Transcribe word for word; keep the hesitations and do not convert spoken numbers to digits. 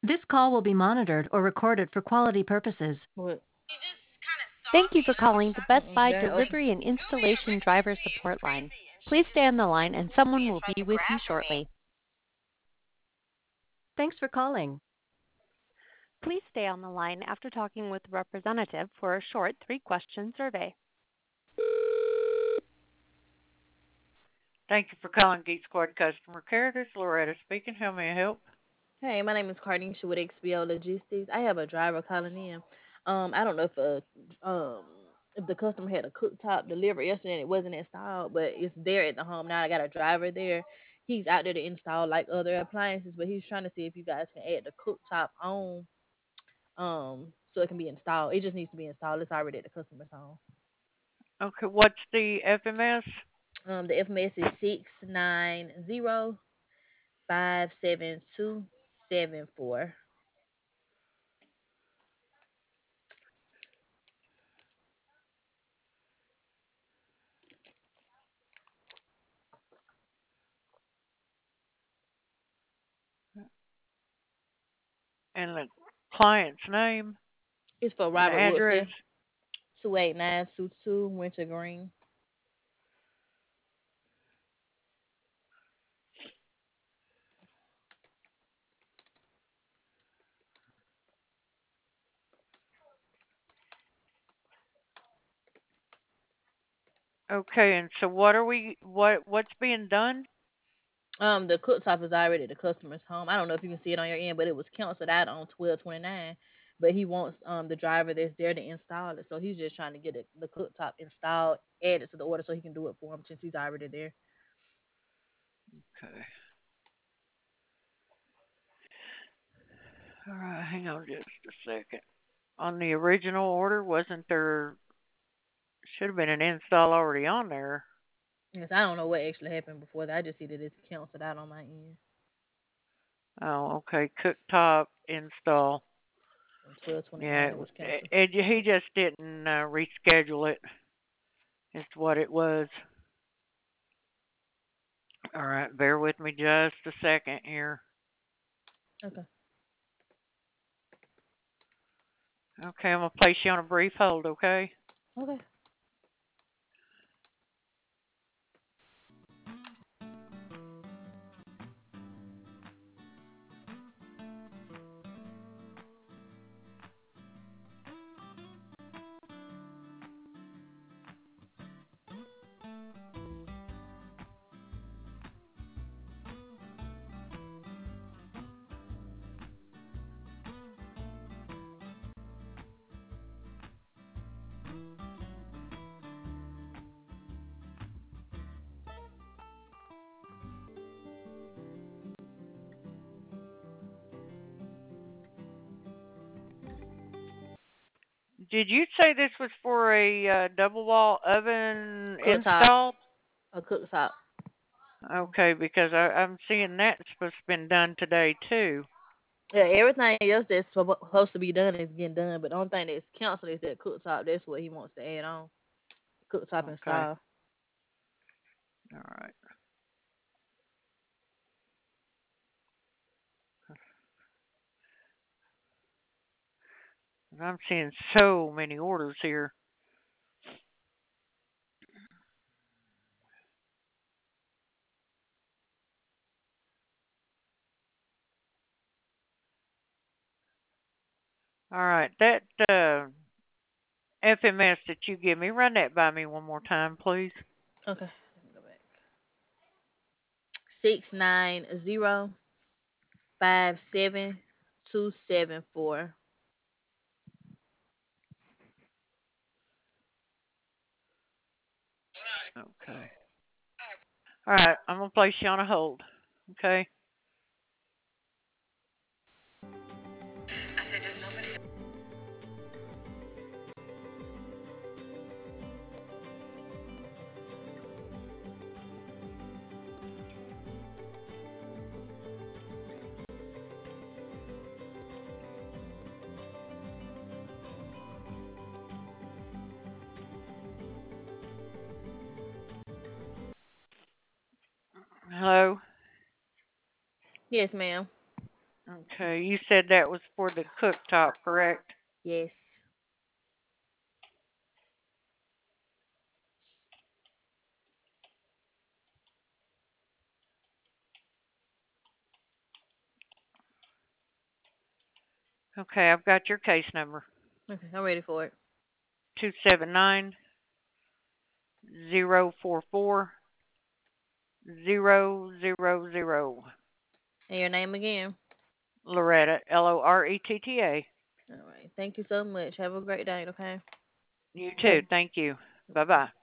This call will be monitored or recorded for quality purposes. What? Thank you for calling the Best Mm-mm, Buy that ain't open. Delivery and Installation Driver Support Line. Please stay on the line and someone will be with you shortly. Thanks for calling. Please stay on the line after talking with the representative for a short three question survey. Thank you for calling Geek Squad Customer Care. This is Loretta speaking. How may I help? Hey, my name is Carnisha with X B O Logistics. I have a driver calling in. Um, I don't know if uh um if the customer had a cooktop delivered yesterday and it wasn't installed, but it's there at the home now. I got a driver there. He's out there to install like other appliances, but he's trying to see if you guys can add the cooktop on um so it can be installed. It just needs to be installed. It's already at the customer's home. Okay, what's the F M S? Um, the F M S is six nine zero five seven two seven four. And the client's name It's for and Robert address. Woodfin. Two eight nine two two Winter Green. Okay, and so what are we what what's being done? Um, the cooktop is already at the customer's home. I don't know if you can see it on your end, but it was canceled out on twelve twenty nine. But he wants um the driver that's there to install it, so he's just trying to get it, the cooktop installed, added to the order, so he can do it for him since he's already there. Okay. All right, hang on just a second. On the original order, wasn't there should have been an install already on there? Yes, I don't know what actually happened before that. I just see that it's canceled out on my end. Oh, okay. Cooktop install. On twelve twenty Yeah, nine, it, it was it, canceled. it, he just didn't uh, reschedule it. Is what it was. All right, bear with me just a second here. Okay. Okay, I'm gonna place you on a brief hold. Okay. Okay. Did you say this was for a uh, double wall oven Cooktop. install? A cooktop. Okay, because I, I'm seeing that's supposed to been done today too. Yeah, everything else that's suppo- supposed to be done is getting done, but the only thing that's canceled is that cooktop. That's what he wants to add on. Cooktop Okay. install. All right. I'm seeing so many orders here. All right, that uh, F M S that you give me, run that by me one more time, please. Okay. Let me go back. Six nine zero five seven two seven four. Okay. All right, I'm gonna place you on a hold. Okay. Hello. Yes, ma'am. Okay, you said that was for the cooktop, correct? Yes. Okay, I've got your case number. Okay, I'm ready for it. Two seven nine zero four four zero zero zero. And your name again? Loretta, L O R E T T A. All right. Thank you so much. Have a great day, okay? You too. Thank you. Bye bye.